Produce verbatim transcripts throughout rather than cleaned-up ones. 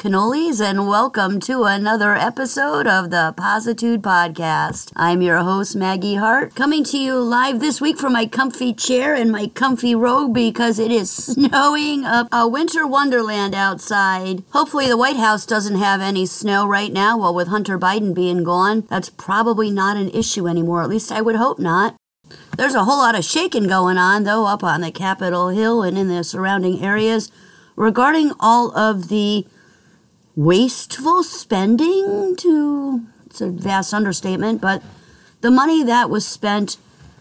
cannolis, and welcome to another episode of the Positude Podcast. I'm your host, Maggie Hart, coming to you live this week from my comfy chair and my comfy robe because it is snowing up a winter wonderland outside. Hopefully the White House doesn't have any snow right now. Well, with Hunter Biden being gone, that's probably not an issue anymore. At least I would hope not. There's a whole lot of shaking going on, though, up on the Capitol Hill and in the surrounding areas regarding all of the wasteful spending to, it's a vast understatement, but the money that was spent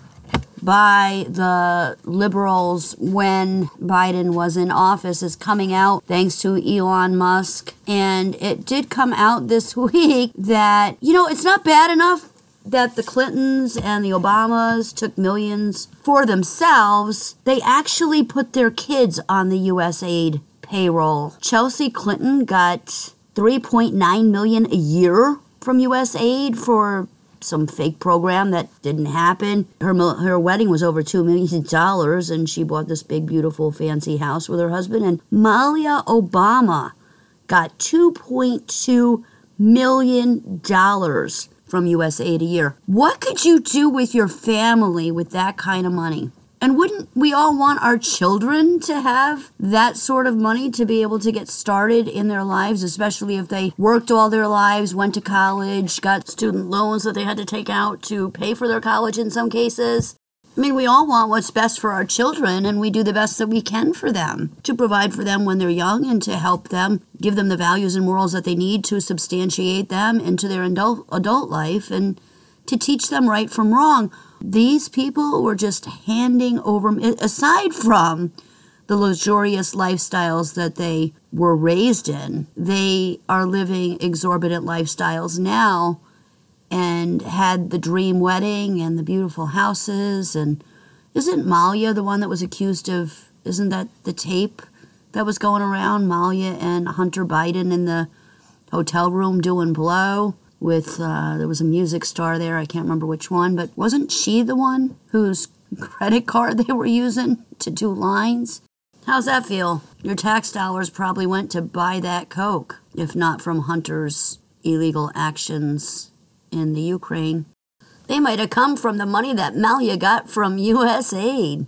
by the liberals when Biden was in office is coming out thanks to Elon Musk. And it did come out this week that, you know, it's not bad enough that the Clintons and the Obamas took millions for themselves. They actually put their kids on the U S aid payroll. Chelsea Clinton got three point nine million dollars a year from U S aid for some fake program that didn't happen. Her her wedding was over two million dollars, and she bought this big, beautiful, fancy house with her husband. And Malia Obama got two point two million dollars from U S aid a year. What could you do with your family with that kind of money? And wouldn't we all want our children to have that sort of money to be able to get started in their lives, especially if they worked all their lives, went to college, got student loans that they had to take out to pay for their college in some cases? I mean, we all want what's best for our children, and we do the best that we can for them, to provide for them when they're young and to help them, give them the values and morals that they need to substantiate them into their adult, adult life and to teach them right from wrong. These people were just handing over, aside from the luxurious lifestyles that they were raised in, they are living exorbitant lifestyles now and had the dream wedding and the beautiful houses. And isn't Malia the one that was accused of, isn't that the tape that was going around? Malia and Hunter Biden in the hotel room doing blow with, uh, there was a music star there, I can't remember which one, but wasn't she the one whose credit card they were using to do lines? How's that feel? Your tax dollars probably went to buy that Coke, if not from Hunter's illegal actions in the Ukraine. They might have come from the money that Malia got from U S aid.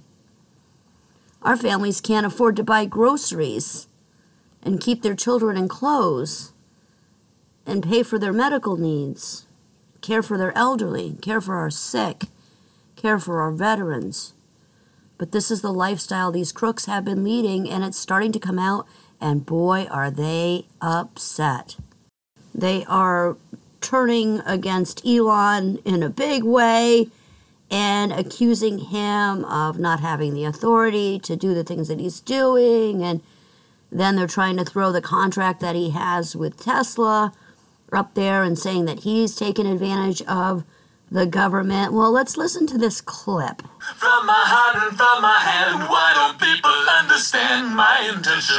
Our families can't afford to buy groceries and keep their children in clothes and pay for their medical needs, care for their elderly, care for our sick, care for our veterans. But this is the lifestyle these crooks have been leading, and it's starting to come out, and boy, are they upset. They are turning against Elon in a big way and accusing him of not having the authority to do the things that he's doing, and then they're trying to throw the contract that he has with Tesla up there and saying that he's taken advantage of the government. Well, let's listen to this clip. From my heart and from my hand, why don't people understand my intention?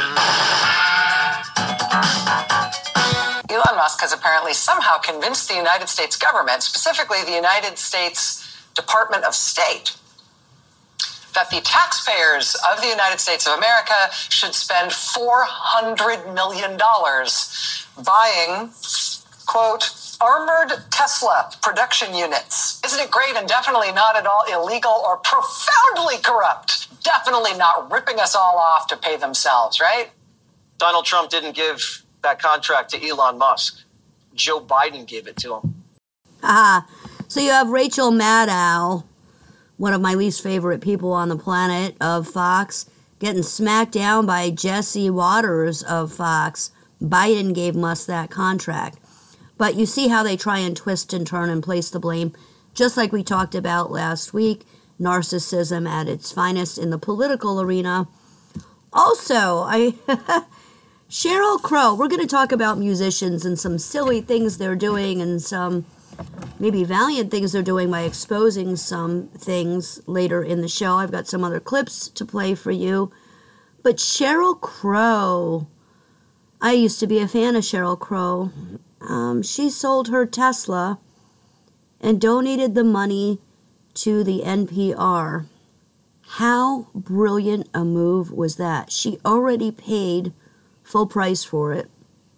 Elon Musk has apparently somehow convinced the United States government, specifically the United States Department of State, that the taxpayers of the United States of America should spend four hundred million dollars buying, quote, armored Tesla production units. Isn't it great and definitely not at all illegal or profoundly corrupt? Definitely not ripping us all off to pay themselves, right? Donald Trump didn't give that contract to Elon Musk. Joe Biden gave it to him. Ah, so you have Rachel Maddow, one of my least favorite people on the planet, of Fox, getting smacked down by Jesse Waters of Fox. Biden gave Musk that contract. But you see how they try and twist and turn and place the blame, just like we talked about last week, narcissism at its finest in the political arena. Also, I Sheryl Crow, we're going to talk about musicians and some silly things they're doing and some maybe valiant things they're doing by exposing some things later in the show. I've got some other clips to play for you. But Sheryl Crow, I used to be a fan of Sheryl Crow. Um, she sold her Tesla and donated the money to the N P R. How brilliant a move was that? She already paid full price for it.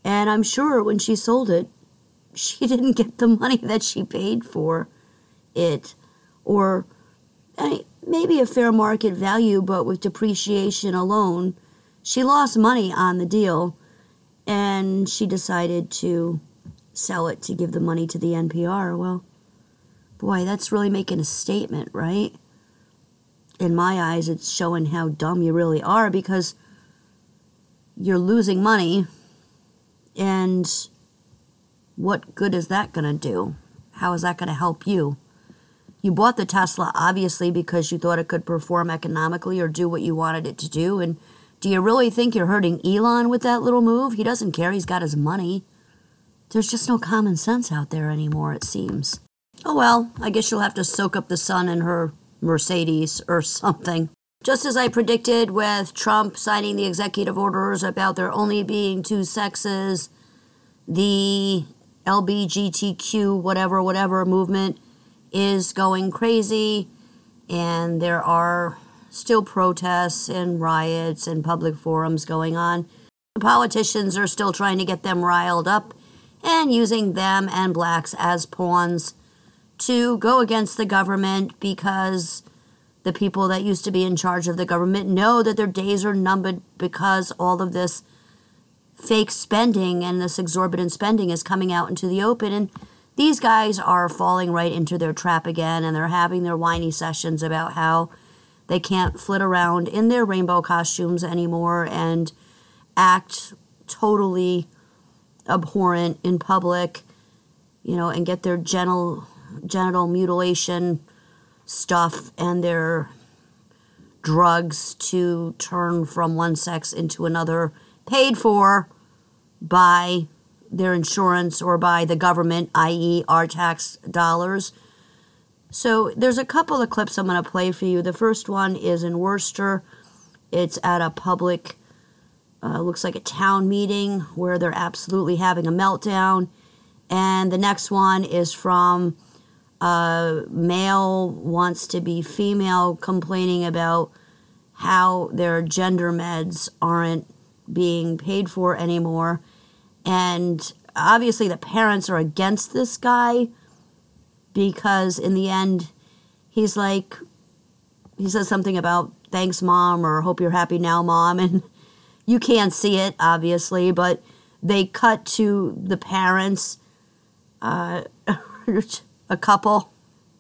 And I'm sure when she sold it, she didn't get the money that she paid for it. Or I mean, maybe a fair market value, but with depreciation alone, she lost money on the deal. And she decided to sell it to give the money to the N P R. Well, boy, that's really making a statement, right? In my eyes, it's showing how dumb you really are, because you're losing money, and what good is that going to do? How is that going to help you? You bought the Tesla, obviously, because you thought it could perform economically or do what you wanted it to do, and do you really think you're hurting Elon with that little move? He doesn't care. He's got his money. There's just no common sense out there anymore, it seems. Oh well, I guess you'll have to soak up the sun in her Mercedes or something. Just as I predicted with Trump signing the executive orders about there only being two sexes, the L G B T Q whatever, whatever movement is going crazy, and there are still protests and riots and public forums going on. The politicians are still trying to get them riled up and using them and blacks as pawns to go against the government, because the people that used to be in charge of the government know that their days are numbered, because all of this fake spending and this exorbitant spending is coming out into the open. And these guys are falling right into their trap again, and they're having their whiny sessions about how they can't flit around in their rainbow costumes anymore and act totally abhorrent in public, you know, and get their genital, genital mutilation stuff and their drugs to turn from one sex into another, paid for by their insurance or by the government, that is our tax dollars. So there's a couple of clips I'm going to play for you. The first one is in Worcester. It's at a public, uh, looks like a town meeting where they're absolutely having a meltdown. And the next one is from a male wants to be female, complaining about how their gender meds aren't being paid for anymore. And obviously the parents are against this guy, because in the end, he's like, he says something about thanks, mom, or hope you're happy now, mom. And you can't see it, obviously, but they cut to the parents, uh, a couple,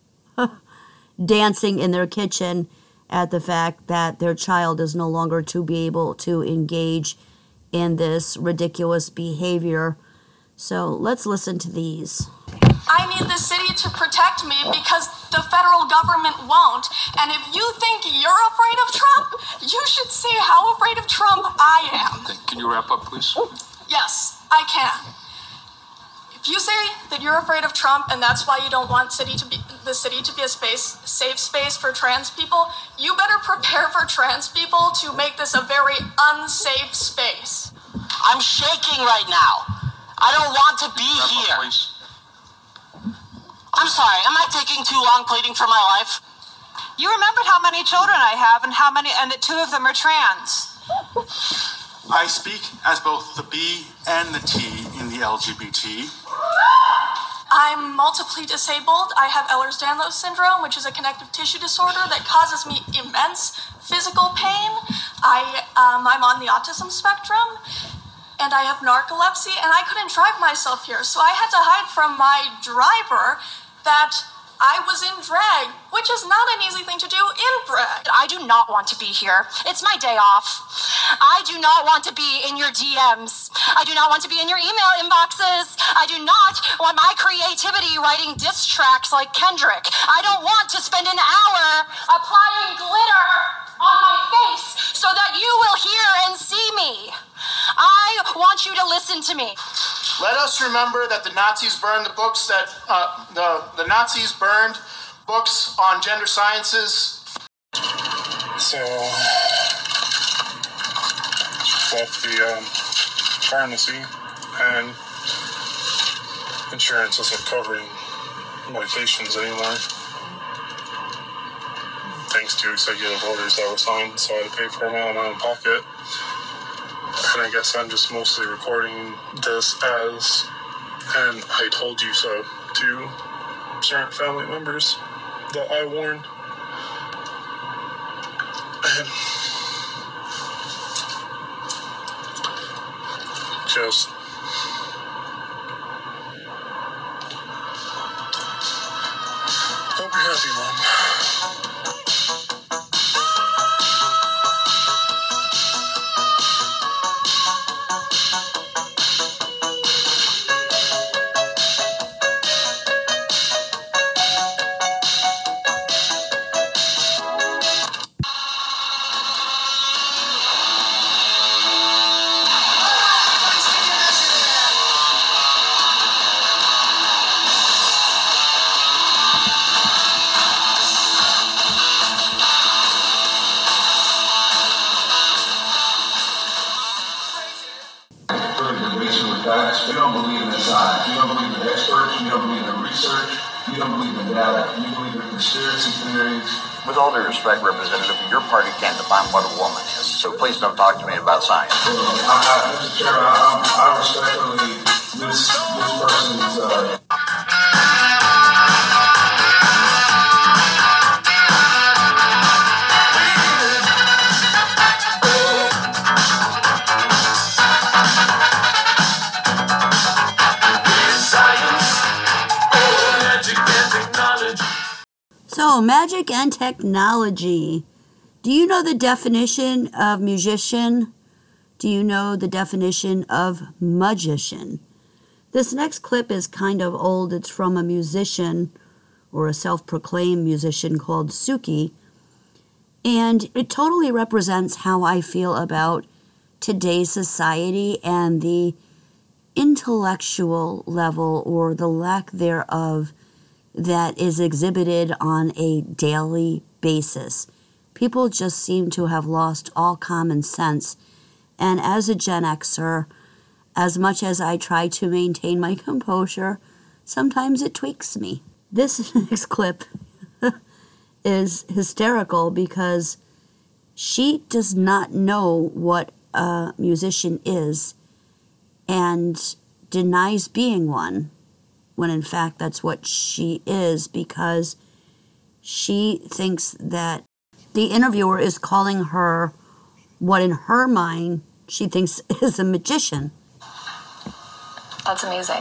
dancing in their kitchen at the fact that their child is no longer to be able to engage in this ridiculous behavior. So let's listen to these. I need the city to protect me because the federal government won't. And if you think you're afraid of Trump, you should see how afraid of Trump I am. Can you wrap up, please? Yes, I can. If you say that you're afraid of Trump and that's why you don't want city to be the city to be a space, safe space for trans people, you better prepare for trans people to make this a very unsafe space. I'm shaking right now. I don't want to be Wrap here. Up, please. I'm sorry, am I taking too long pleading for my life? You remembered how many children I have and how many, and that two of them are trans. I speak as both the B and the T in the L G B T. I'm multiply disabled. I have Ehlers-Danlos syndrome, which is a connective tissue disorder that causes me immense physical pain. I, um, I'm on the autism spectrum, and I have narcolepsy, and I couldn't drive myself here, so I had to hide from my driver that I was in drag, which is not an easy thing to do in drag. I do not want to be here. It's my day off. I do not want to be in your D Ms. I do not want to be in your email inboxes. I do not want my creativity writing diss tracks like Kendrick. I don't want to spend an hour applying glitter on my face so that you will hear and see me. I want you to listen to me. Let us remember that the Nazis burned the books that uh, the the Nazis burned books on gender sciences. So left the um, pharmacy, and insurance isn't covering medications anymore. Thanks to executive orders that were signed, so I had to pay for them out of my own pocket. I And I guess I'm just mostly recording this as "and I told you so" to certain family members that I warned. And just hope you're happy, Mom. We don't believe in science. We don't believe in experts. We don't believe in research. We don't believe in data. We believe in conspiracy theories. With all due respect, Representative, your party can't define what a woman is, so please don't talk to me about science. Well, I, I, Mister Chair, I, I respectfully, this, this person's... Uh, So, magic and technology. Do you know the definition of musician? Do you know the definition of magician? This next clip is kind of old. It's from a musician or a self-proclaimed musician called Suki. And it totally represents how I feel about today's society and the intellectual level or the lack thereof that is exhibited on a daily basis. People just seem to have lost all common sense. And as a Gen Xer, as much as I try to maintain my composure, sometimes it tweaks me. This next clip is hysterical because she does not know what a musician is and denies being one, when in fact that's what she is, because she thinks that the interviewer is calling her what in her mind she thinks is a magician. That's amazing.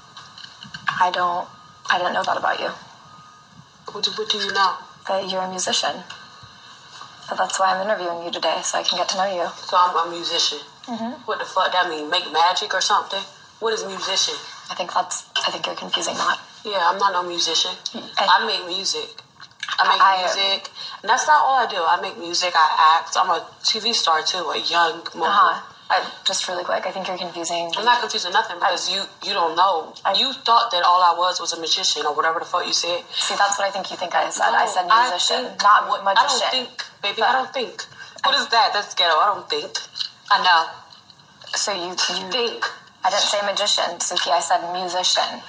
I don't, I didn't know that about you. What do, what do you know? That you're a musician. But that's why I'm interviewing you today, so I can get to know you. So I'm a musician. Mm-hmm. What the fuck that mean? Make magic or something? What is musician? I think that's, I think you're confusing that. Yeah, I'm not no musician. I, I make music. I make I, music. And that's not all I do. I make music, I act. I'm a T V star too, a young mogul. Uh-huh. I, just really quick, I think you're confusing. I'm not confusing nothing because I, you you don't know. I, you thought that all I was was a magician or whatever the fuck you said. See, that's what I think you think I said. No, I said musician, I think, not what, magician. I don't think, baby, but I don't think. What I, is that? That's ghetto. I don't think. I know. So you, you think. I didn't say magician, Suki. I said musician.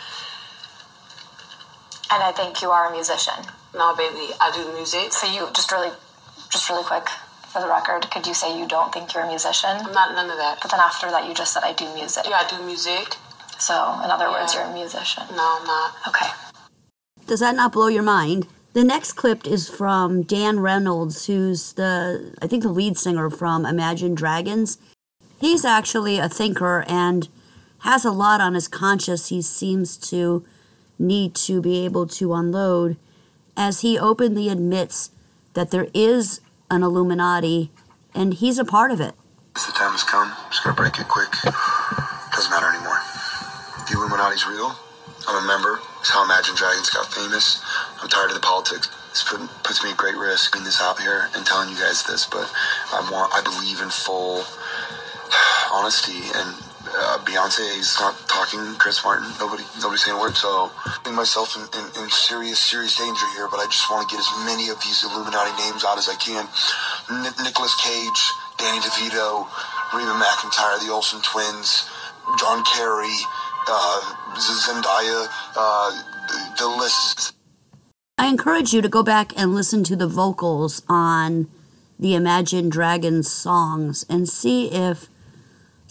And I think you are a musician. No, baby, I do music. So you, just really, just really quick, for the record, could you say you don't think you're a musician? I'm not none of that. But then after that, you just said I do music. Yeah, I do music. So, in other yeah. words, you're a musician. No, I'm not. Okay. Does that not blow your mind? The next clip is from Dan Reynolds, who's the, I think the lead singer from Imagine Dragons. He's actually a thinker and has a lot on his conscience he seems to need to be able to unload, as he openly admits that there is an Illuminati and he's a part of it. The time has come. I'm just gonna break it quick. Doesn't matter anymore. The Illuminati's real. I'm a member. It's how Imagine Dragons got famous. I'm tired of the politics. This put, puts me at great risk being this out here and telling you guys this, but I want, I believe in full honesty, and uh, Beyonce is not talking, Chris Martin, nobody nobody's saying a word, so I'm putting myself in, in, in serious, serious danger here, but I just want to get as many of these Illuminati names out as I can. N- Nicolas Cage, Danny DeVito, Reba McEntire, the Olsen twins, John Kerry, uh, Zendaya, uh, the, the list. I encourage you to go back and listen to the vocals on the Imagine Dragons songs and see if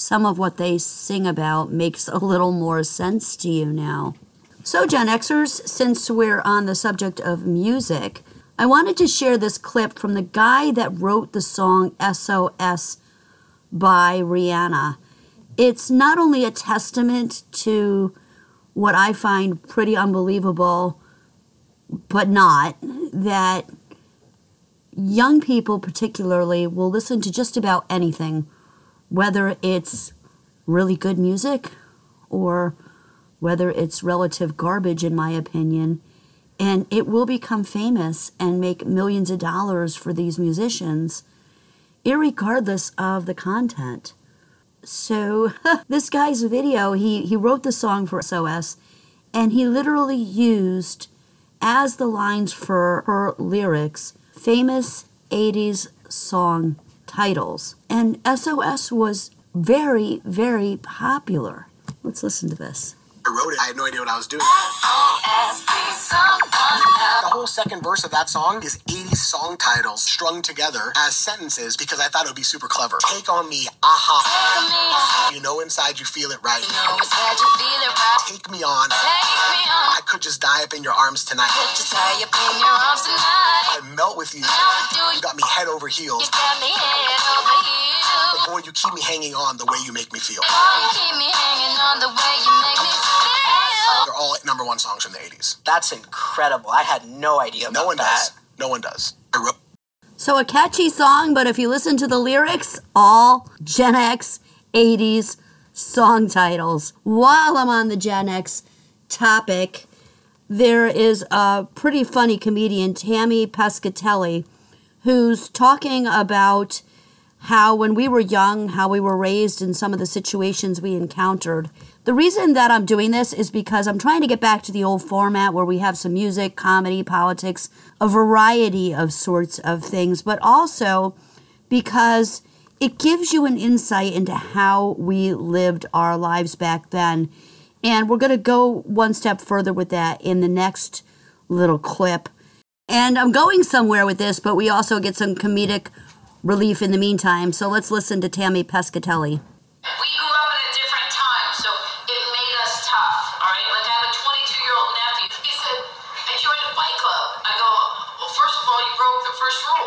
some of what they sing about makes a little more sense to you now. So, Gen Xers, since we're on the subject of music, I wanted to share this clip from the guy that wrote the song S O S by Rihanna. It's not only a testament to what I find pretty unbelievable, but not, that young people particularly will listen to just about anything, whether it's really good music or whether it's relative garbage, in my opinion, and it will become famous and make millions of dollars for these musicians, irregardless of the content. So this guy's video, he, he wrote the song for S O S, and he literally used as the lines for her lyrics famous eighties song titles. And S O S was very, very popular. Let's listen to this. I wrote it. I had no idea what I was doing. The whole second verse of that song is eighties song titles strung together as sentences because I thought it would be super clever. Take on me, aha. You know inside you feel it right. Take me on. I could just die up in your arms tonight. I melt with you. You got me head over heels. But boy, you keep me hanging on the way you make me feel. They're all number one songs from the eighties. That's incredible. I had no idea about No one that. does. No one does. I wrote- So a catchy song, but if you listen to the lyrics, all Gen X eighties song titles. While I'm on the Gen X topic, there is a pretty funny comedian, Tammy Pescatelli, who's talking about how when we were young, how we were raised in some of the situations we encountered. The reason that I'm doing this is because I'm trying to get back to the old format where we have some music, comedy, politics, a variety of sorts of things, but also because it gives you an insight into how we lived our lives back then. And we're going to go one step further with that in the next little clip. And I'm going somewhere with this, but we also get some comedic relief in the meantime. So let's listen to Tammy Pescatelli. We grew up at a different time, so it made us tough, all right? Like, I have a twenty-two-year-old nephew. He said, I joined a fight club. I go, well, first of all, you broke the first rule.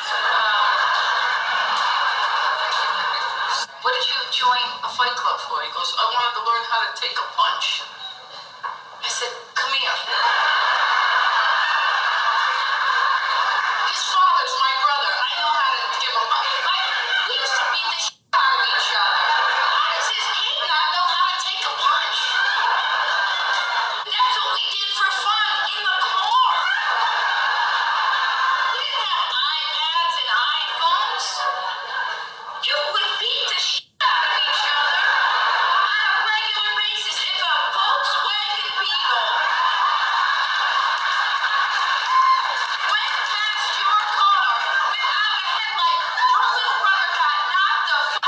Uh, what did you join a fight club for? He goes, I wanted to learn how to take a punch. I said, come here. His father's my brother. I know how to give a punch. Like, we used to beat the shit out of each other. How does his kid not know how to take a punch? That's what we did for fun in the car. We didn't have iPads and iPhones. You would beat the shit out of each other on a regular basis if a Volkswagen Beetle went past your car without a headlight. Your little brother got knocked the f-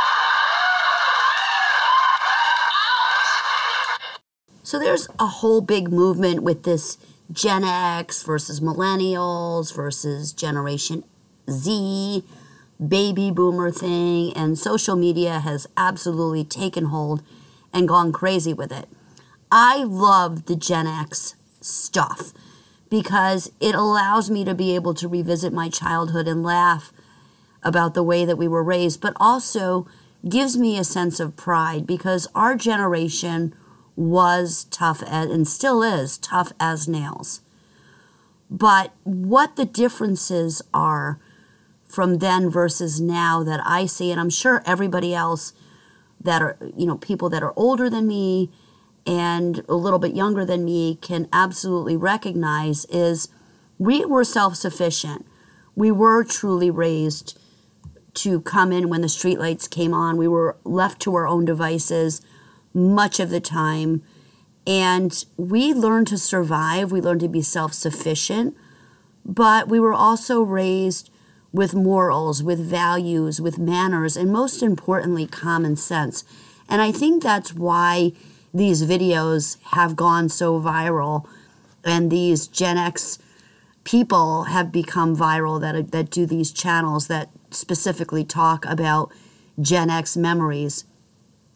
out. So there's a whole big movement with this Gen X versus millennials versus Generation Z, baby boomer thing, and social media has absolutely taken hold and gone crazy with it. I love the Gen X stuff because it allows me to be able to revisit my childhood and laugh about the way that we were raised, but also gives me a sense of pride because our generation was tough as, and still is tough as nails. But what the differences are from then versus now that I see, and I'm sure everybody else that are, you know, people that are older than me and a little bit younger than me can absolutely recognize, is we were self-sufficient. We were truly raised to come in when the streetlights came on. We were left to our own devices much of the time. And we learned to survive. We learned to be self-sufficient. But we were also raised with morals, with values, with manners, and most importantly, common sense. And I think that's why these videos have gone so viral and these Gen X people have become viral that that do these channels that specifically talk about Gen X memories.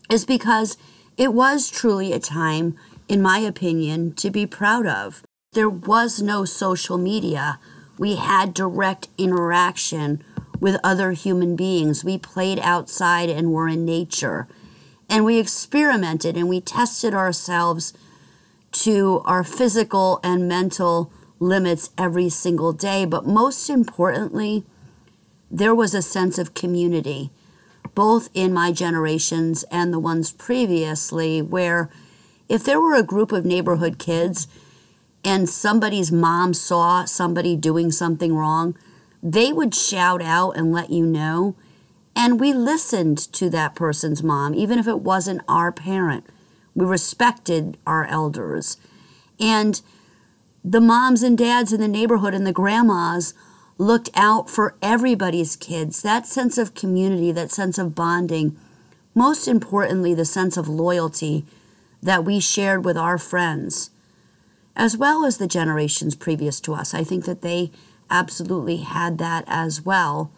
is because it was truly a time, in my opinion, to be proud of. There was no social media. We had direct interaction with other human beings. We played outside and were in nature. And we experimented and we tested ourselves to our physical and mental limits every single day. But most importantly, there was a sense of community, both in my generations and the ones previously, where if there were a group of neighborhood kids and somebody's mom saw somebody doing something wrong, they would shout out and let you know. And we listened to that person's mom, even if it wasn't our parent. We respected our elders. And the moms and dads in the neighborhood and the grandmas looked out for everybody's kids. That sense of community, that sense of bonding, most importantly, the sense of loyalty that we shared with our friends, as well as the generations previous to us. I think that they absolutely had that as well.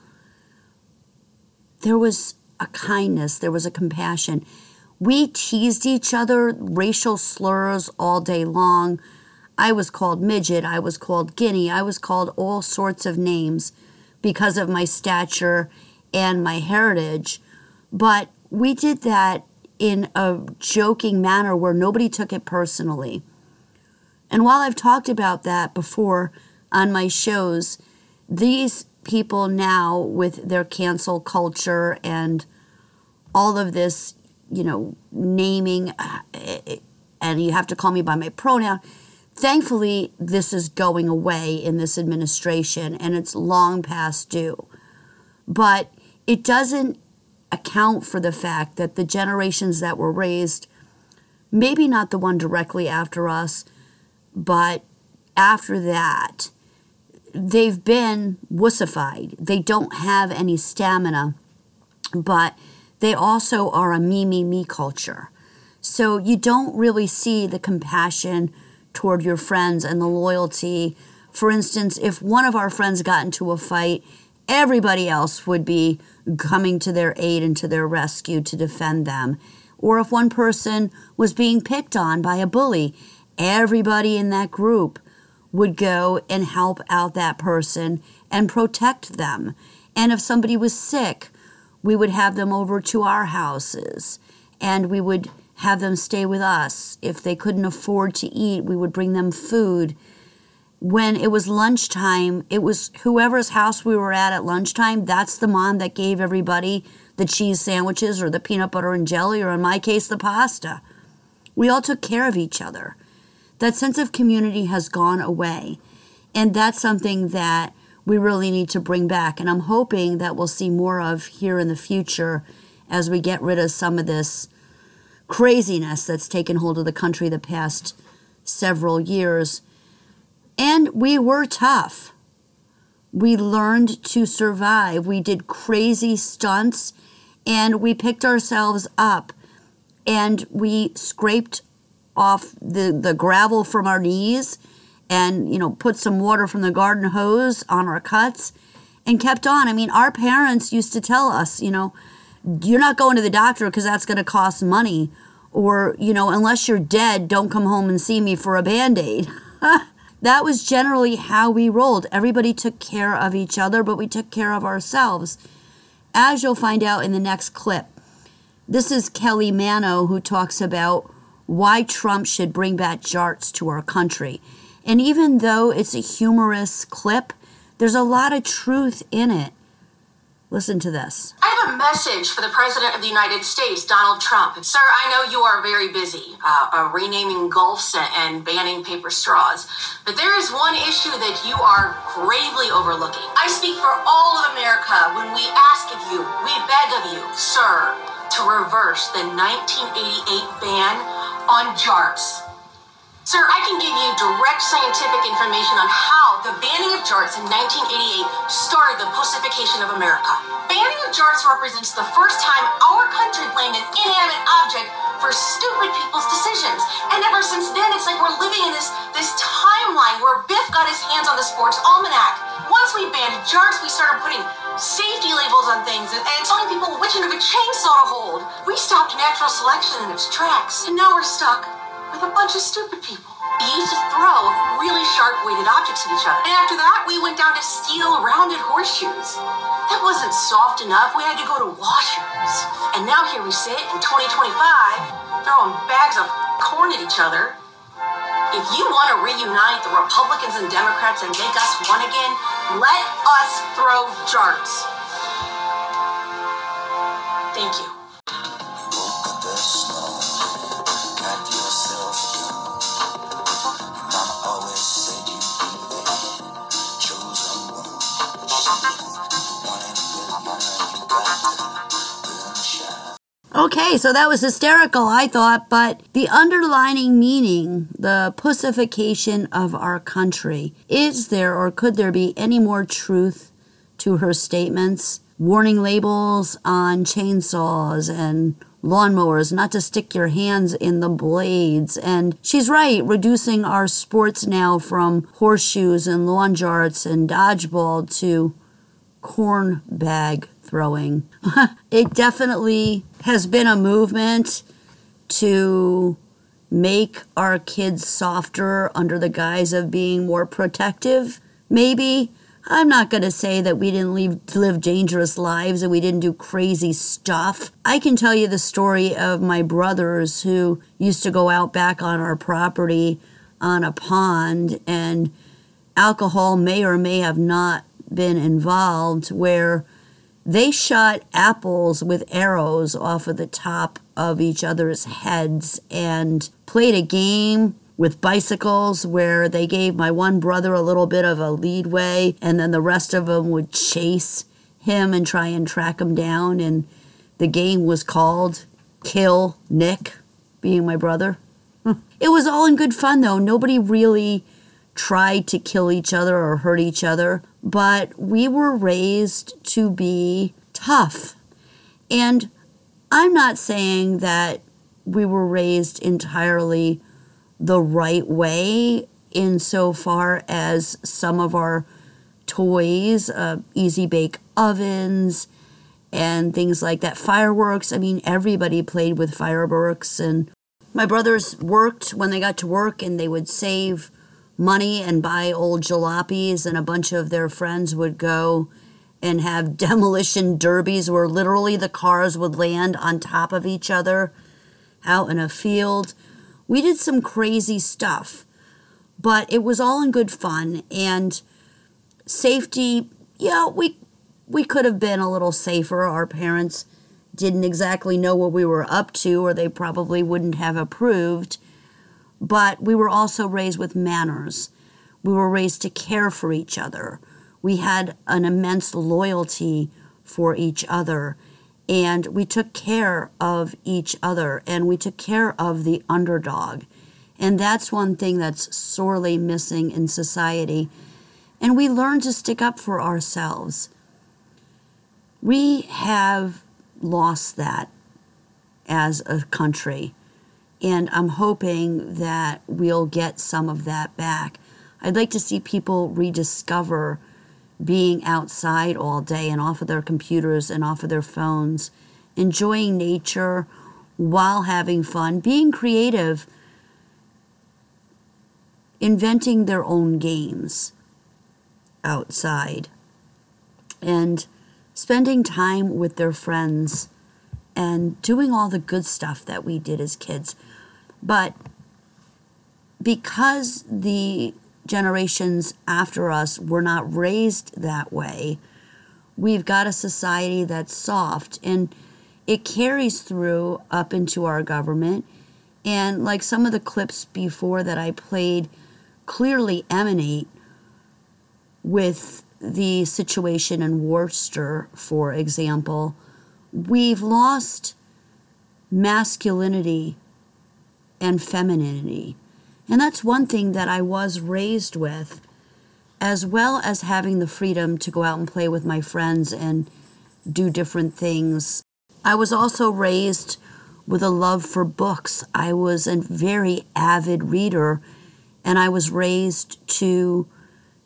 There was a kindness, there was a compassion. We teased each other, racial slurs all day long. I was called midget, I was called guinea, I was called all sorts of names because of my stature and my heritage. But we did that in a joking manner where nobody took it personally. And while I've talked about that before on my shows, these people now with their cancel culture and all of this, you know, naming, and you have to call me by my pronoun, thankfully, this is going away in this administration, and it's long past due. But it doesn't account for the fact that the generations that were raised, maybe not the one directly after us, but after that, they've been wussified. They don't have any stamina, but they also are a me, me, me culture. So you don't really see the compassion toward your friends and the loyalty. For instance, if one of our friends got into a fight, everybody else would be coming to their aid and to their rescue to defend them. Or if one person was being picked on by a bully, everybody in that group would go and help out that person and protect them. And if somebody was sick, we would have them over to our houses and we would have them stay with us. If they couldn't afford to eat, we would bring them food. When it was lunchtime, it was whoever's house we were at at lunchtime, that's the mom that gave everybody the cheese sandwiches or the peanut butter and jelly, or in my case, the pasta. We all took care of each other. That sense of community has gone away. And that's something that we really need to bring back. And I'm hoping that we'll see more of here in the future as we get rid of some of this craziness that's taken hold of the country the past several years. And we were tough. We learned to survive. We did crazy stunts and we picked ourselves up and we scraped off the, the gravel from our knees and, you know, put some water from the garden hose on our cuts and kept on. I mean, our parents used to tell us, you know, you're not going to the doctor because that's going to cost money. Or, you know, unless you're dead, don't come home and see me for a Band-Aid. That was generally how we rolled. Everybody took care of each other, but we took care of ourselves. As you'll find out in the next clip, this is Kelly Mano who talks about why Trump should bring back JARTs to our country. And even though it's a humorous clip, there's a lot of truth in it. Listen to this. I have a message for the President of the United States, Donald Trump. Sir, I know you are very busy uh, uh, renaming Gulfs and banning paper straws, but there is one issue that you are gravely overlooking. I speak for all of America when we ask of you, we beg of you, sir, to reverse the nineteen eighty-eight ban on JARTs. Sir, I can give you direct scientific information on how the banning of JARTs in nineteen eighty-eight started the pussification of America. Banning of JARTs represents the first time our country blamed an inanimate object for stupid people's decisions. And ever since then, it's like we're living in this, this timeline where Biff got his hands on the sports almanac. Once once we banned jarts, we started putting safety labels on things and, and telling people which end of a chainsaw to hold. We stopped natural selection in its tracks, and now we're stuck with a bunch of stupid people. We used to throw really sharp-weighted objects at each other. And after that, we went down to steel rounded horseshoes. That wasn't soft enough. We had to go to washers. And now here we sit in twenty twenty-five, throwing bags of corn at each other. If you want to reunite the Republicans and Democrats and make us one again, let us throw jarts. Thank you. Okay, so that was hysterical, I thought, but the underlining meaning, the pussification of our country, is there or could there be any more truth to her statements? Warning labels on chainsaws and lawnmowers, not to stick your hands in the blades. And she's right, reducing our sports now from horseshoes and lawn jarts and dodgeball to corn bag throwing. It definitely has been a movement to make our kids softer under the guise of being more protective, maybe. I'm not going to say that we didn't live, live dangerous lives and we didn't do crazy stuff. I can tell you the story of my brothers who used to go out back on our property on a pond, and alcohol may or may have not been involved, where they shot apples with arrows off of the top of each other's heads and played a game with bicycles where they gave my one brother a little bit of a leadway, and then the rest of them would chase him and try and track him down. And the game was called Kill Nick, being my brother. It was all in good fun, though. Nobody really tried to kill each other or hurt each other, but we were raised to be tough. And I'm not saying that we were raised entirely the right way insofar as some of our toys, uh, easy bake ovens and things like that, fireworks. I mean, everybody played with fireworks, and my brothers worked when they got to work, and they would save money and buy old jalopies, and a bunch of their friends would go and have demolition derbies where literally the cars would land on top of each other out in a field. We did some crazy stuff, but it was all in good fun. And safety, yeah, we we could have been a little safer. Our parents didn't exactly know what we were up to, or they probably wouldn't have approved. But we were also raised with manners. We were raised to care for each other. We had an immense loyalty for each other. And we took care of each other, and we took care of the underdog. And that's one thing that's sorely missing in society. And we learned to stick up for ourselves. We have lost that as a country. And I'm hoping that we'll get some of that back. I'd like to see people rediscover being outside all day and off of their computers and off of their phones, enjoying nature while having fun, being creative, inventing their own games outside, and spending time with their friends and doing all the good stuff that we did as kids. But because the generations after us were not raised that way, we've got a society that's soft, and it carries through up into our government. And like some of the clips before that I played clearly emanate with the situation in Worcester, for example, we've lost masculinity and femininity. And that's one thing that I was raised with, as well as having the freedom to go out and play with my friends and do different things. I was also raised with a love for books. I was a very avid reader, and I was raised to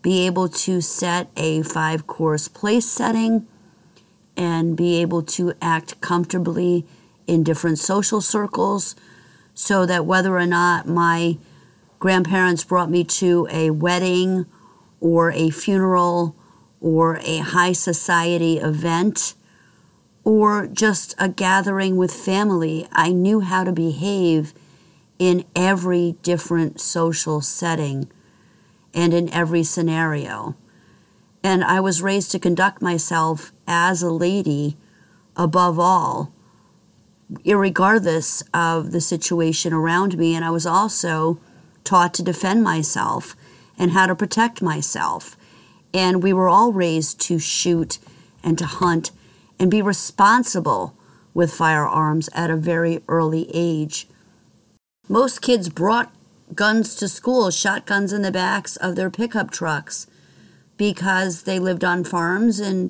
be able to set a five-course place setting, and be able to act comfortably in different social circles, so that whether or not my grandparents brought me to a wedding or a funeral or a high society event or just a gathering with family, I knew how to behave in every different social setting and in every scenario. And I was raised to conduct myself as a lady above all, irregardless of the situation around me. And I was also taught to defend myself and how to protect myself. And we were all raised to shoot and to hunt and be responsible with firearms at a very early age. Most kids brought guns to school, shotguns in the backs of their pickup trucks, because they lived on farms and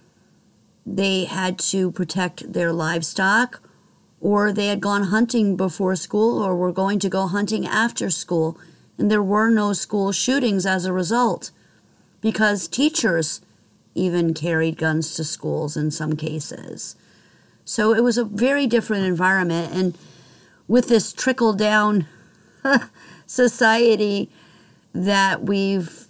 they had to protect their livestock, or they had gone hunting before school or were going to go hunting after school. And there were no school shootings as a result, because teachers even carried guns to schools in some cases. So it was a very different environment. And with this trickle-down society that we've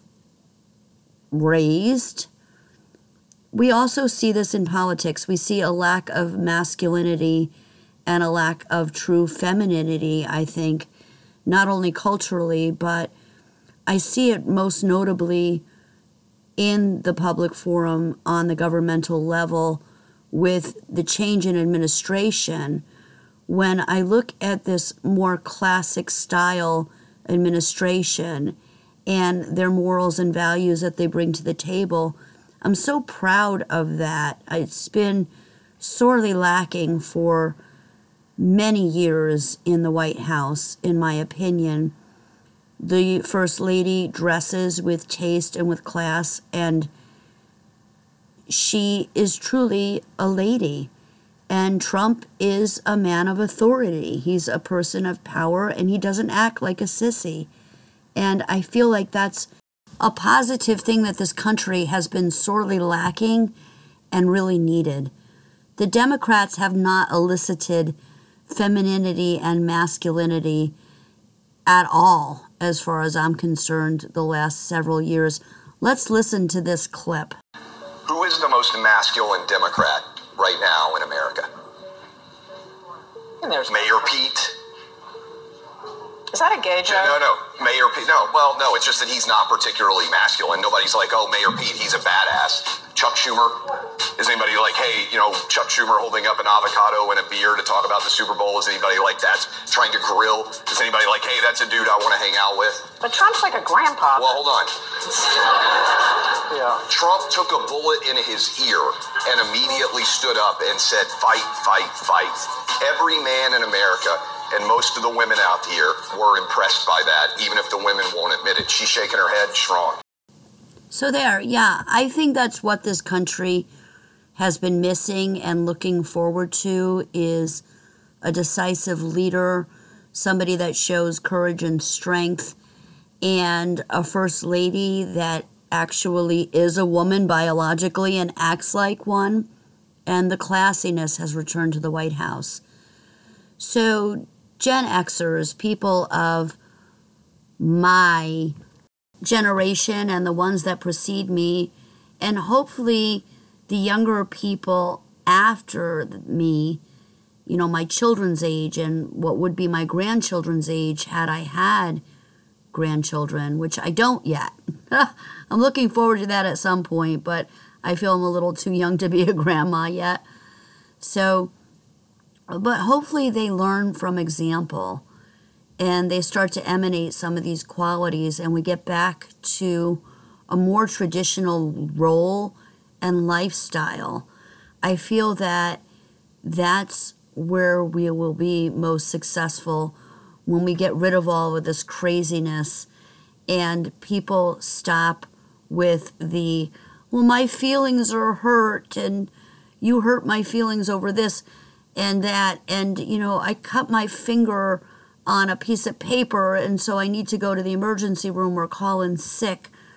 raised, we also see this in politics. We see a lack of masculinity and a lack of true femininity, I think, not only culturally, but I see it most notably in the public forum on the governmental level with the change in administration. When I look at this more classic style administration and their morals and values that they bring to the table, I'm so proud of that. It's been sorely lacking for many years in the White House, in my opinion. The First Lady dresses with taste and with class, and she is truly a lady. And Trump is a man of authority. He's a person of power, and he doesn't act like a sissy. And I feel like that's a positive thing that this country has been sorely lacking and really needed. The Democrats have not elicited femininity and masculinity at all, as far as I'm concerned, the last several years. Let's listen to this clip. Who is the most masculine Democrat right now in America? And there's Mayor Pete. Is that a gay joke? No, no, Mayor Pete. No, well, no, it's just that he's not particularly masculine. Nobody's like, oh, Mayor Pete, he's a badass. Chuck Schumer. Is anybody like, hey, you know, Chuck Schumer holding up an avocado and a beer to talk about the Super Bowl? Is anybody like that trying to grill? Is anybody like, hey, that's a dude I want to hang out with? But Trump's like a grandpa. Well, hold on. Yeah. Trump took a bullet in his ear and immediately stood up and said, fight, fight, fight. Every man in America and most of the women out here were impressed by that, even if the women won't admit it. She's shaking her head strong. So there, yeah, I think that's what this country has been missing and looking forward to, is a decisive leader, somebody that shows courage and strength, and a first lady that actually is a woman biologically and acts like one, and the classiness has returned to the White House. So Gen Xers, people of my generation and the ones that precede me, and hopefully the younger people after me, you know, my children's age and what would be my grandchildren's age had I had grandchildren, which I don't yet. I'm looking forward to that at some point, but I feel I'm a little too young to be a grandma yet. So, but hopefully they learn from example and they start to emanate some of these qualities, and we get back to a more traditional role and lifestyle. I feel that that's where we will be most successful, when we get rid of all of this craziness and people stop with the, well, my feelings are hurt and you hurt my feelings over this and that, and, you know, I cut my finger on a piece of paper and so I need to go to the emergency room or call in sick.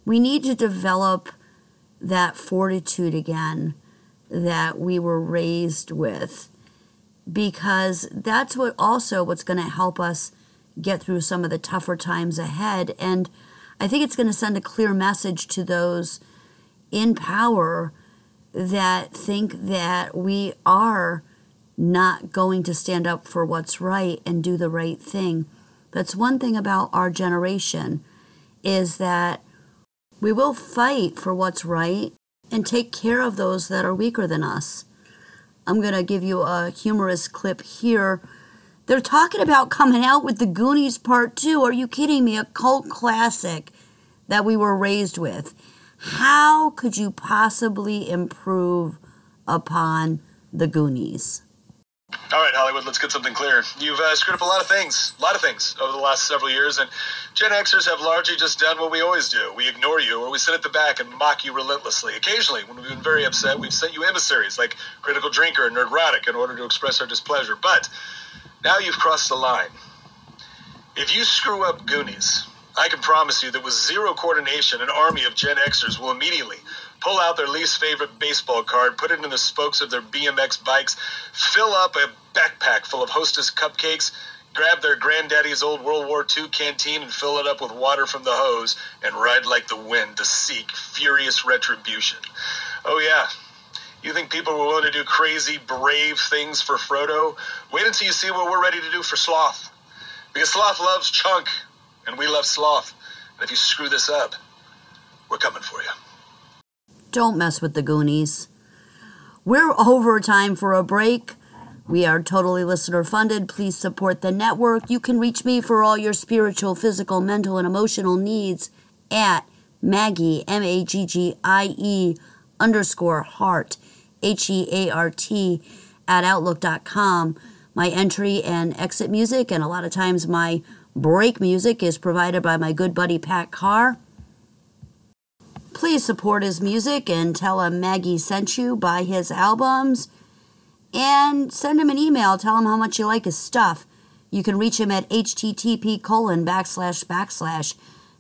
We need to develop that fortitude again that we were raised with, because that's what also what's going to help us get through some of the tougher times ahead. And I think it's going to send a clear message to those in power that think that we are not going to stand up for what's right and do the right thing. That's one thing about our generation, is that we will fight for what's right and take care of those that are weaker than us. I'm going to give you a humorous clip here. They're talking about coming out with The Goonies Part two. Are you kidding me? A cult classic that we were raised with. How could you possibly improve upon The Goonies? All right, Hollywood, let's get something clear. You've uh, screwed up a lot of things, a lot of things over the last several years, and Gen Xers have largely just done what we always do. We ignore you, or we sit at the back and mock you relentlessly. Occasionally, when we've been very upset, we've sent you emissaries like Critical Drinker and Nerdrotic in order to express our displeasure. But now you've crossed the line. If you screw up Goonies, I can promise you that with zero coordination, an army of Gen Xers will immediately pull out their least favorite baseball card, put it in the spokes of their B M X bikes, fill up a backpack full of Hostess cupcakes, grab their granddaddy's old World War Two canteen and fill it up with water from the hose, and ride like the wind to seek furious retribution. Oh yeah, you think people were willing to do crazy, brave things for Frodo? Wait until you see what we're ready to do for Sloth. Because Sloth loves Chunk, and we love Sloth. And if you screw this up, we're coming for you. Don't mess with the Goonies. We're over time for a break. We are totally listener funded. Please support the network. You can reach me for all your spiritual, physical, mental, and emotional needs at Maggie, M A G G I E underscore heart, H E A R T, at outlook dot com. My entry and exit music, and a lot of times my break music, is provided by my good buddy Pat Carr. Please support his music and tell him Maggie sent you. Buy his albums and send him an email. Tell him how much you like his stuff. You can reach him at http colon backslash backslash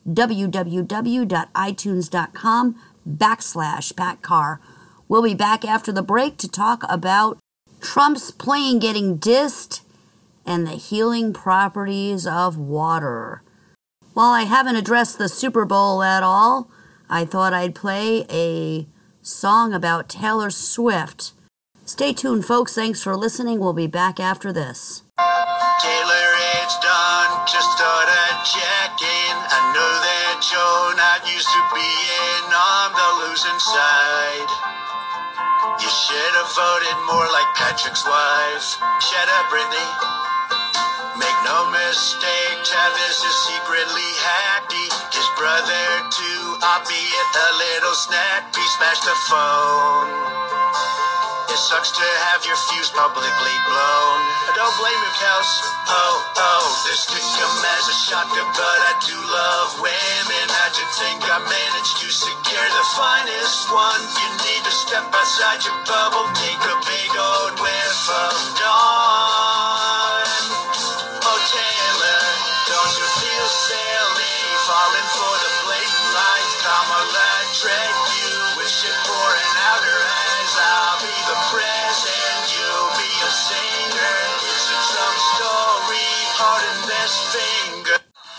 www.itunes.com backslash Pat Carr. We'll be back after the break to talk about Trump's plane getting dissed and the healing properties of water. While I haven't addressed the Super Bowl at all, I thought I'd play a song about Taylor Swift. Stay tuned, folks. Thanks for listening. We'll be back after this. Taylor, it's done. Just thought I'd check in. I know that you're not used to being on the losing side. You should have voted more like Patrick's wife. Shut up, Brittany. Make no mistake, Travis is secretly happy. His brother too, albeit a little snappy, smashed the phone. It sucks to have your fuse publicly blown. I don't blame you, Kels. Oh, oh, this could come as a shocker, but I do love women. How'd you think I managed to secure the finest one? You need to step outside your bubble, take a big old whiff of dawn. Oh, Taylor, don't you feel silly? Falling for the blatant lies, Kamala trick you with shit pouring out her eyes. I'll be the president, you'll be a singer. It's a Trump story, pardon this finger.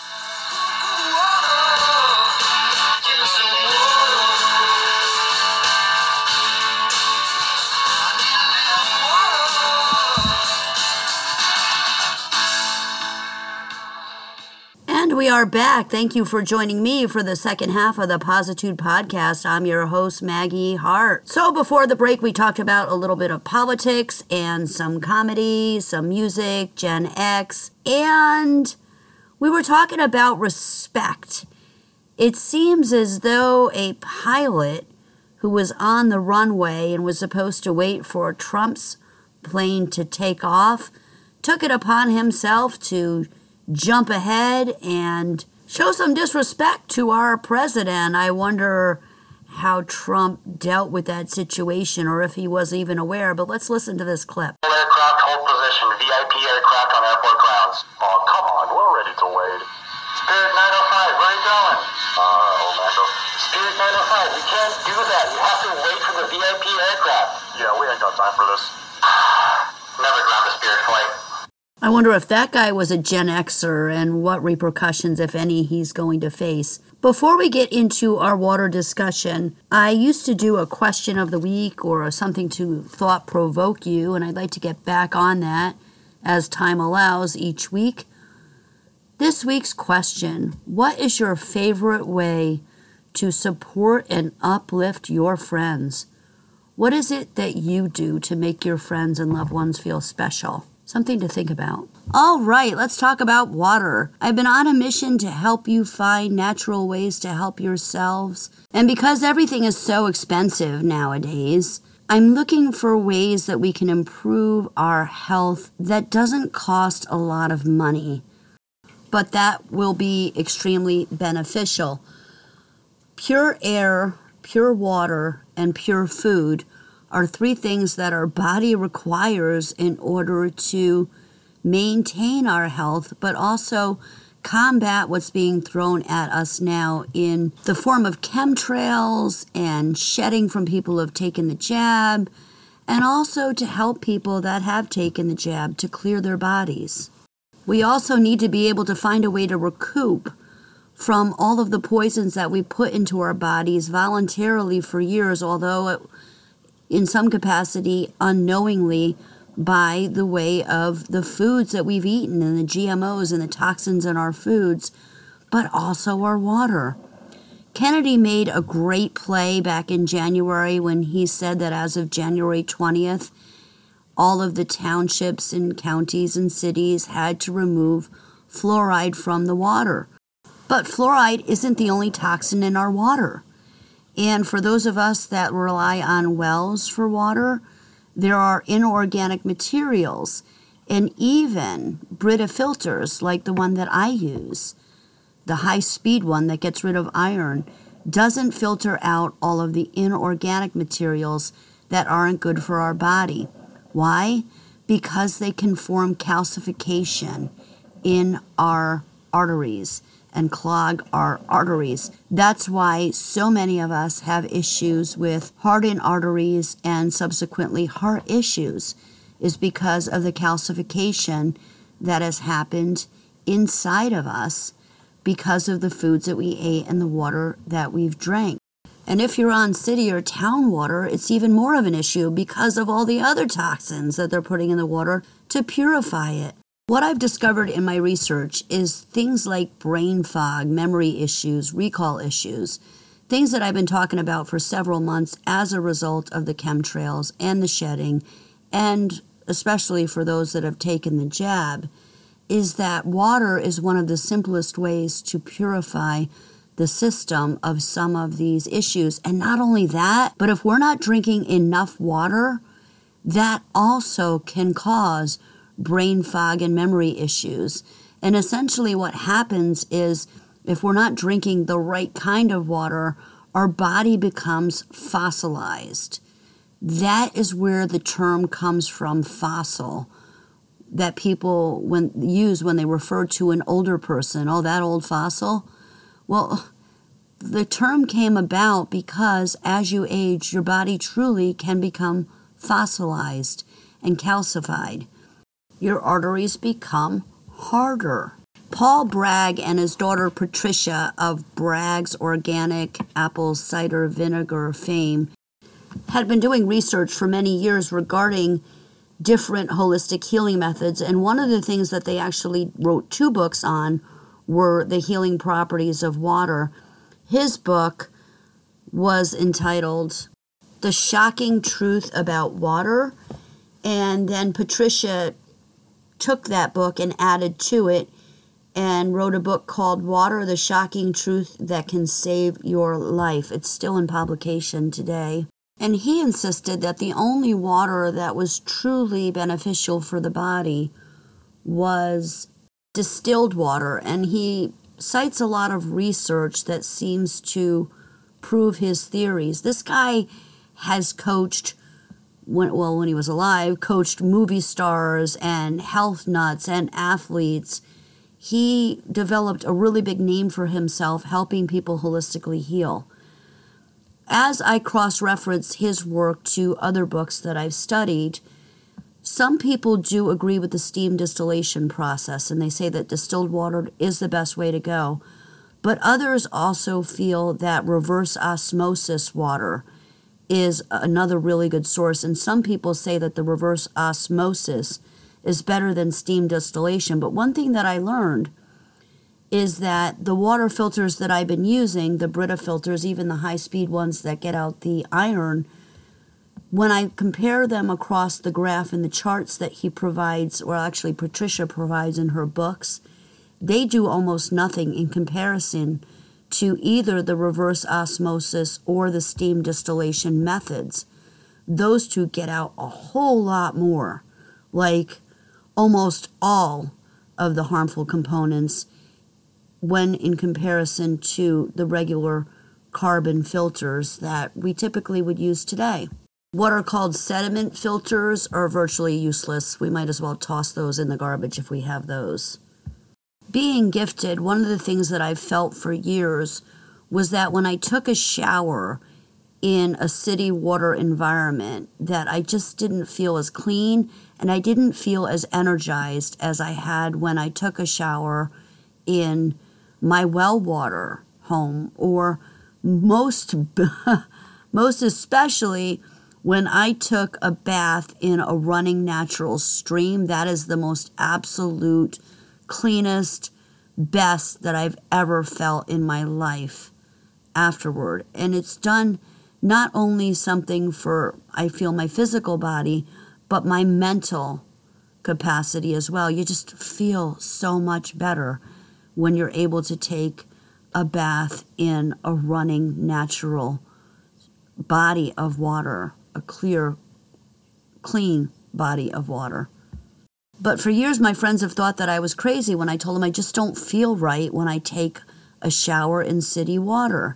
And we are back. Thank you for joining me for the second half of the Positude Podcast. I'm your host, Maggie Hart. So before the break, we talked about a little bit of politics and some comedy, some music, Gen X, and we were talking about respect. It seems as though a pilot who was on the runway and was supposed to wait for Trump's plane to take off took it upon himself to jump ahead and show some disrespect to our president. I wonder how Trump dealt with that situation, or if he was even aware, but let's listen to this clip. Aircraft hold position, V I P aircraft on airport grounds. Oh, come on, we're ready to wait. Spirit nine oh five, where are you going? Uh, Orlando. we can't do that. You have to wait for the V I P aircraft. Yeah, we ain't got time for this. Never ground a Spirit flight. I wonder if that guy was a Gen Xer and what repercussions, if any, he's going to face. Before we get into our water discussion, I used to do a question of the week or something to thought-provoke you, and I'd like to get back on that as time allows each week. This week's question: what is your favorite way to support and uplift your friends? What is it that you do to make your friends and loved ones feel special? Something to think about. All right, let's talk about water. I've been on a mission to help you find natural ways to help yourselves. And because everything is so expensive nowadays, I'm looking for ways that we can improve our health that doesn't cost a lot of money, but that will be extremely beneficial. Pure air, pure water, and pure food are three things that our body requires in order to maintain our health, but also combat what's being thrown at us now in the form of chemtrails and shedding from people who have taken the jab, and also to help people that have taken the jab to clear their bodies. We also need to be able to find a way to recoup from all of the poisons that we put into our bodies voluntarily for years, although it in some capacity unknowingly by the way of the foods that we've eaten and the G M Os and the toxins in our foods, but also our water. Kennedy made a great play back in January when he said that as of January twentieth, all of the townships and counties and cities had to remove fluoride from the water. But fluoride isn't the only toxin in our water. And for those of us that rely on wells for water, there are inorganic materials and even Brita filters like the one that I use, the high-speed one that gets rid of iron, doesn't filter out all of the inorganic materials that aren't good for our body. Why? Because they can form calcification in our arteries and clog our arteries. That's why so many of us have issues with hardened arteries and subsequently heart issues, is because of the calcification that has happened inside of us because of the foods that we ate and the water that we've drank. And if you're on city or town water, it's even more of an issue because of all the other toxins that they're putting in the water to purify it. What I've discovered in my research is things like brain fog, memory issues, recall issues, things that I've been talking about for several months as a result of the chemtrails and the shedding, and especially for those that have taken the jab, is that water is one of the simplest ways to purify the system of some of these issues. And not only that, but if we're not drinking enough water, that also can cause brain fog and memory issues. And essentially what happens is if we're not drinking the right kind of water, our body becomes fossilized. That is where the term comes from, fossil, that people when use when they refer to an older person. Oh, that old fossil? Well, the term came about because as you age, your body truly can become fossilized and calcified. Your arteries become harder. Paul Bragg and his daughter Patricia of Bragg's Organic Apple Cider Vinegar fame had been doing research for many years regarding different holistic healing methods, and one of the things that they actually wrote two books on were the healing properties of water. His book was entitled The Shocking Truth About Water, and then Patricia took that book and added to it and wrote a book called Water, The Shocking Truth That Can Save Your Life. It's still in publication today. And he insisted that the only water that was truly beneficial for the body was distilled water. And he cites a lot of research that seems to prove his theories. This guy has coached When, well, when he was alive, coached movie stars and health nuts and athletes. He developed a really big name for himself, helping people holistically heal. as I cross-reference his work to other books that I've studied, some people do agree with the steam distillation process, and they say that distilled water is the best way to go. But others also feel that reverse osmosis water is another really good source, and some people say that the reverse osmosis is better than steam distillation. But one thing that I learned is that the water filters that I've been using, the Brita filters, even the high-speed ones that get out the iron, when I compare them across the graph and the charts that he provides, or actually Patricia provides in her books, they do almost nothing in comparison to either the reverse osmosis or the steam distillation methods. Those two get out a whole lot more, like almost all of the harmful components, when in comparison to the regular carbon filters that we typically would use today. What are called sediment filters are virtually useless. We might as well toss those in the garbage if we have those. Being gifted, one of the things that I've felt for years was that when I took a shower in a city water environment, that I just didn't feel as clean and I didn't feel as energized as I had when I took a shower in my well water home, or most most especially when I took a bath in a running natural stream. That is the most absolute cleanest, best that I've ever felt in my life afterward. And it's done not only something for, I feel, my physical body, but my mental capacity as well. You just feel so much better when you're able to take a bath in a running natural body of water, a clear, clean body of water. But for years, my friends have thought that I was crazy when I told them I just don't feel right when I take a shower in city water.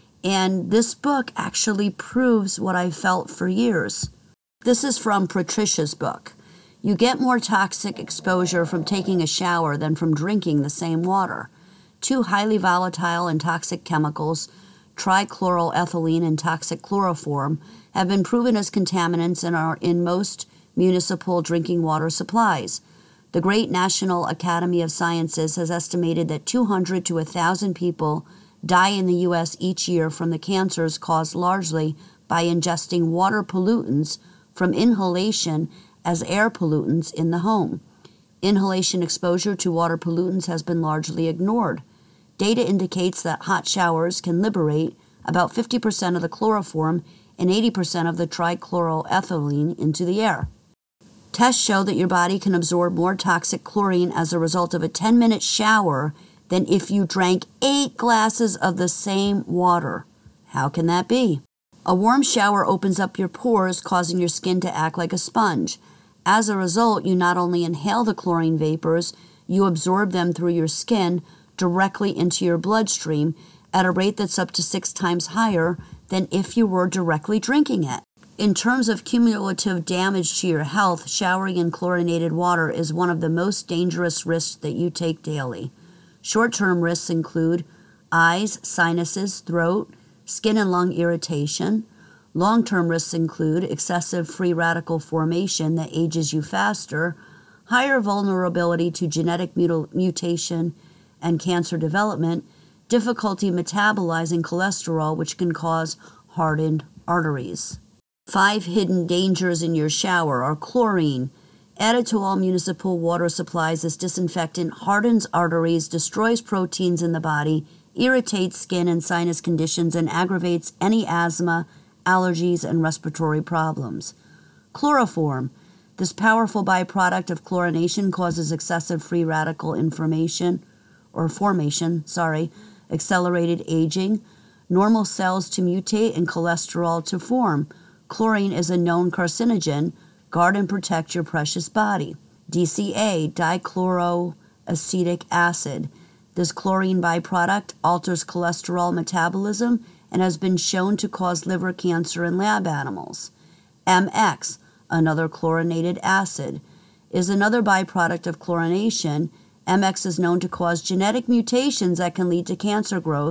And this book actually proves what I felt for years. This is from Patricia's book. You get more toxic exposure from taking a shower than from drinking the same water. Two highly volatile and toxic chemicals, trichloroethylene and toxic chloroform, have been proven as contaminants and are in most municipal drinking water supplies. The Great National Academy of Sciences has estimated that two hundred to one thousand people die in the U S each year from the cancers caused largely by ingesting water pollutants from inhalation as air pollutants in the home. Inhalation exposure to water pollutants has been largely ignored. Data indicates that hot showers can liberate about fifty percent of the chloroform and eighty percent of the trichloroethylene into the air. Tests show that your body can absorb more toxic chlorine as a result of a ten-minute shower than if you drank eight glasses of the same water. How can that be? A warm shower opens up your pores, causing your skin to act like a sponge. As a result, you not only inhale the chlorine vapors, you absorb them through your skin directly into your bloodstream at a rate that's up to six times higher than if you were directly drinking it. In terms of cumulative damage to your health, showering in chlorinated water is one of the most dangerous risks that you take daily. Short-term risks include eyes, sinuses, throat, skin and lung irritation. Long-term risks include excessive free radical formation that ages you faster, higher vulnerability to genetic mutil- mutation and cancer development, difficulty metabolizing cholesterol, which can cause hardened arteries. Five hidden dangers in your shower are chlorine. Added to all municipal water supplies, this disinfectant hardens arteries, destroys proteins in the body, irritates skin and sinus conditions, and aggravates any asthma, allergies, and respiratory problems. Chloroform. This powerful byproduct of chlorination causes excessive free radical information, or formation, sorry, accelerated aging, normal cells to mutate, and cholesterol to form. Chlorine is a known carcinogen. Guard and protect your precious body. D C A, dichloroacetic acid. This chlorine byproduct alters cholesterol metabolism and has been shown to cause liver cancer in lab animals. M X, another chlorinated acid, is another byproduct of chlorination. M X is known to cause genetic mutations that can lead to cancer growth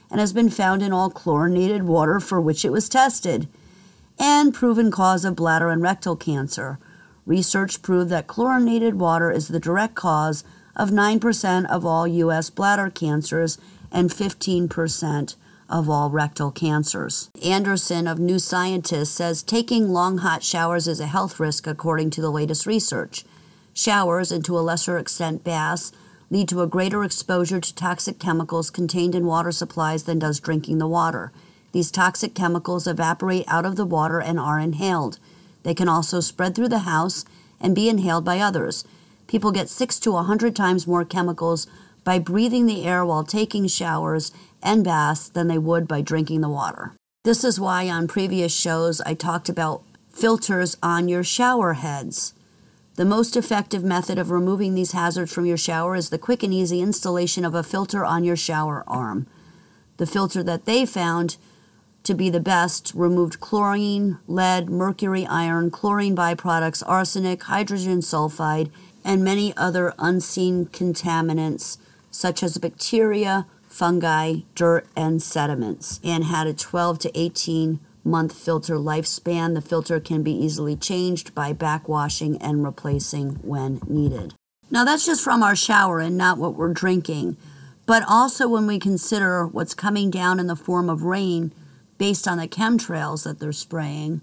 and has been found in all chlorinated water for which it was tested, and proven cause of bladder and rectal cancer. Research proved that chlorinated water is the direct cause of nine percent of all U S bladder cancers and fifteen percent of all rectal cancers. Anderson of New Scientist says taking long hot showers is a health risk according to the latest research. Showers, and to a lesser extent baths, lead to a greater exposure to toxic chemicals contained in water supplies than does drinking the water. These toxic chemicals evaporate out of the water and are inhaled. They can also spread through the house and be inhaled by others. People get six to a hundred times more chemicals by breathing the air while taking showers and baths than they would by drinking the water. This is why on previous shows I talked about filters on your shower heads. The most effective method of removing these hazards from your shower is the quick and easy installation of a filter on your shower arm. The filter that they found to be the best removed chlorine, lead, mercury, iron, chlorine byproducts, arsenic, hydrogen sulfide, and many other unseen contaminants such as bacteria, fungi, dirt, and sediments, and had a twelve to eighteen month filter lifespan. The filter can be easily changed by backwashing and replacing when needed. Now that's just from our shower and not what we're drinking, but also when we consider what's coming down in the form of rain based on the chemtrails that they're spraying.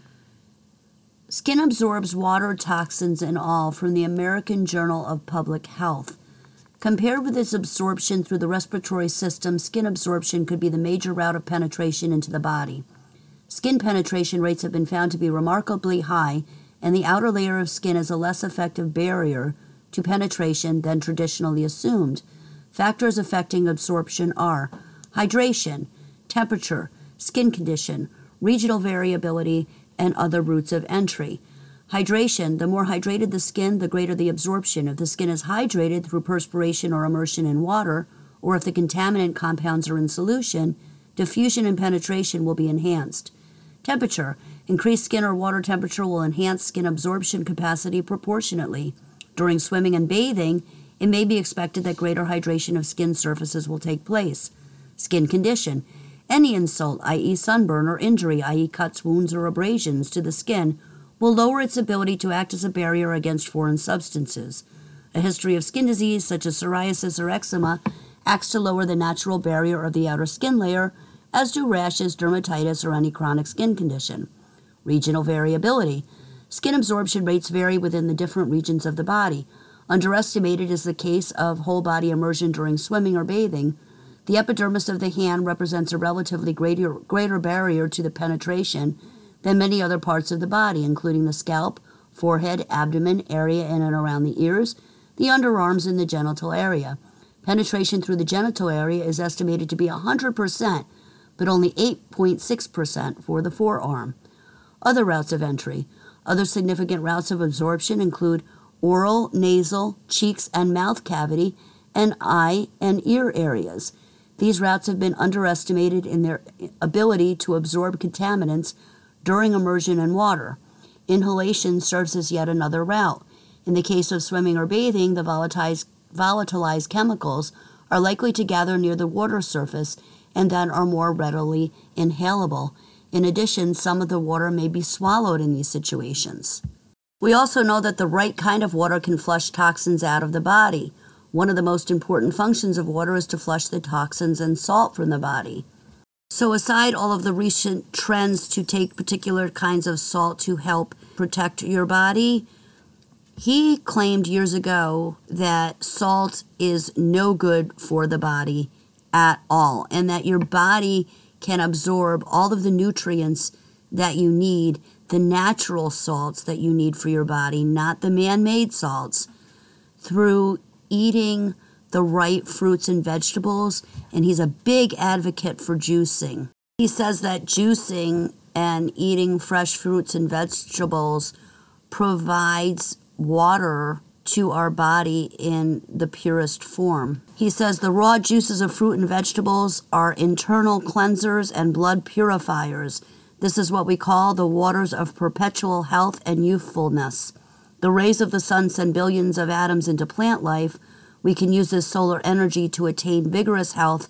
Skin absorbs water, toxins, and all from the American Journal of Public Health. Compared with its absorption through the respiratory system, skin absorption could be the major route of penetration into the body. Skin penetration rates have been found to be remarkably high, and the outer layer of skin is a less effective barrier to penetration than traditionally assumed. Factors affecting absorption are hydration, temperature, skin condition, regional variability, and other routes of entry. Hydration, the more hydrated the skin, the greater the absorption. If the skin is hydrated through perspiration or immersion in water, or if the contaminant compounds are in solution, diffusion and penetration will be enhanced. Temperature, increased skin or water temperature will enhance skin absorption capacity proportionately. During swimming and bathing, it may be expected that greater hydration of skin surfaces will take place. Skin condition, any insult, that is sunburn or injury, that is cuts, wounds, or abrasions to the skin, will lower its ability to act as a barrier against foreign substances. A history of skin disease, such as psoriasis or eczema, acts to lower the natural barrier of the outer skin layer, as do rashes, dermatitis, or any chronic skin condition. Regional variability. Skin absorption rates vary within the different regions of the body. Underestimated is the case of whole-body immersion during swimming or bathing. The epidermis of the hand represents a relatively greater, greater barrier to the penetration than many other parts of the body, including the scalp, forehead, abdomen, area in and around the ears, the underarms, and the genital area. Penetration through the genital area is estimated to be one hundred percent, but only eight point six percent for the forearm. Other routes of entry. Other significant routes of absorption include oral, nasal, cheeks and mouth cavity, and eye and ear areas. These routes have been underestimated in their ability to absorb contaminants during immersion in water. Inhalation serves as yet another route. In the case of swimming or bathing, the volatilized, volatilized chemicals are likely to gather near the water surface and then are more readily inhalable. In addition, some of the water may be swallowed in these situations. We also know that the right kind of water can flush toxins out of the body. One of the most important functions of water is to flush the toxins and salt from the body. So aside all of the recent trends to take particular kinds of salt to help protect your body, he claimed years ago that salt is no good for the body at all, and that your body can absorb all of the nutrients that you need, the natural salts that you need for your body, not the man-made salts, through eating the right fruits and vegetables, and he's a big advocate for juicing. He says that juicing and eating fresh fruits and vegetables provides water to our body in the purest form. He says the raw juices of fruit and vegetables are internal cleansers and blood purifiers. This is what we call the waters of perpetual health and youthfulness. The rays of the sun send billions of atoms into plant life. We can use this solar energy to attain vigorous health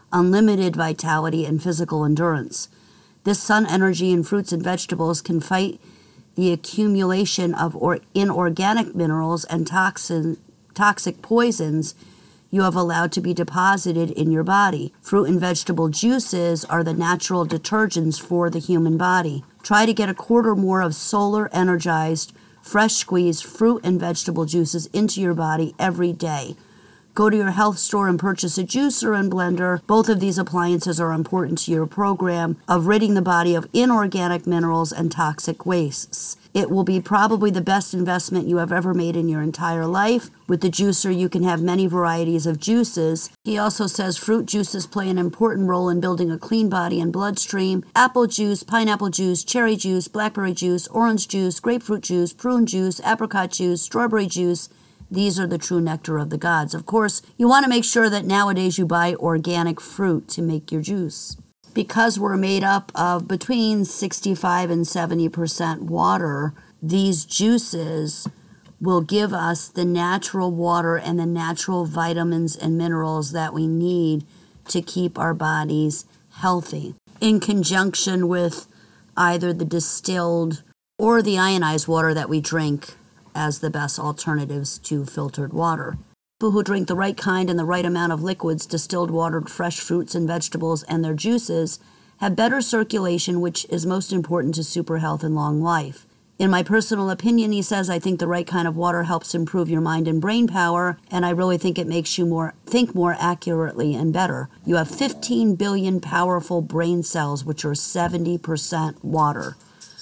unlimited vitality, and physical endurance. This sun energy in fruits and vegetables can fight the accumulation of or inorganic minerals and toxin, toxic poisons you have allowed to be deposited in your body. Fruit and vegetable juices are the natural detergents for the human body. Try to get a quart or more of solar energized, fresh squeezed fruit and vegetable juices into your body every day. Go to your health store and purchase a juicer and blender. Both of these appliances are important to your program of ridding the body of inorganic minerals and toxic wastes. It will be probably the best investment you have ever made in your entire life. With the juicer, you can have many varieties of juices. He also says fruit juices play an important role in building a clean body and bloodstream. Apple juice, pineapple juice, cherry juice, blackberry juice, orange juice, grapefruit juice, prune juice, apricot juice, strawberry juice. These are the true nectar of the gods. Of course, you want to make sure that nowadays you buy organic fruit to make your juice. Because we're made up of between sixty-five and seventy percent water, these juices will give us the natural water and the natural vitamins and minerals that we need to keep our bodies healthy. In conjunction with either the distilled or the ionized water that we drink as the best alternatives to filtered water. People who drink the right kind and the right amount of liquids, distilled water, fresh fruits and vegetables, and their juices have better circulation, which is most important to super health and long life. In my personal opinion, he says, I think the right kind of water helps improve your mind and brain power, and I really think it makes you more think more accurately and better. You have fifteen billion powerful brain cells, which are seventy percent water.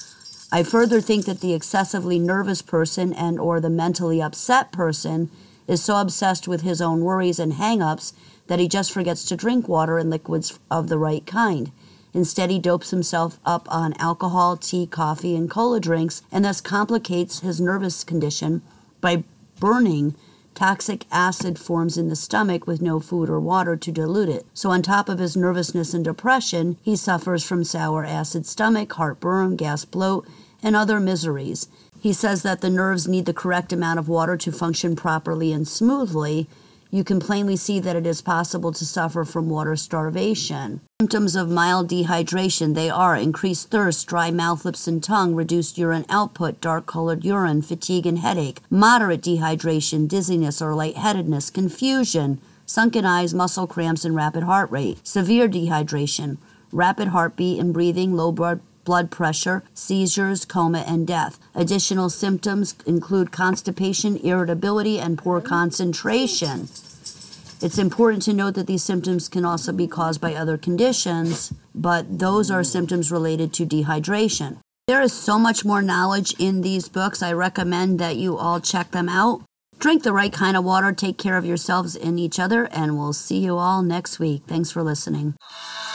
I further think that the excessively nervous person and or the mentally upset person is so obsessed with his own worries and hang-ups that he just forgets to drink water and liquids of the right kind. Instead, he dopes himself up on alcohol, tea, coffee, and cola drinks, and thus complicates his nervous condition by burning toxic acid forms in the stomach with no food or water to dilute it. So on top of his nervousness and depression, he suffers from sour acid stomach, heartburn, gas bloat, and other miseries. He says that the nerves need the correct amount of water to function properly and smoothly. You can plainly see that it is possible to suffer from water starvation. Symptoms of mild dehydration, they are increased thirst, dry mouth, lips, and tongue, reduced urine output, dark-colored urine, fatigue and headache, moderate dehydration, dizziness or lightheadedness, confusion, sunken eyes, muscle cramps, and rapid heart rate, severe dehydration, rapid heartbeat and breathing, low blood blood pressure, seizures, coma, and death. Additional symptoms include constipation, irritability, and poor concentration. It's important to note that these symptoms can also be caused by other conditions, but those are symptoms related to dehydration. There is so much more knowledge in these books. I recommend that you all check them out. Drink the right kind of water, take care of yourselves and each other, and we'll see you all next week. Thanks for listening.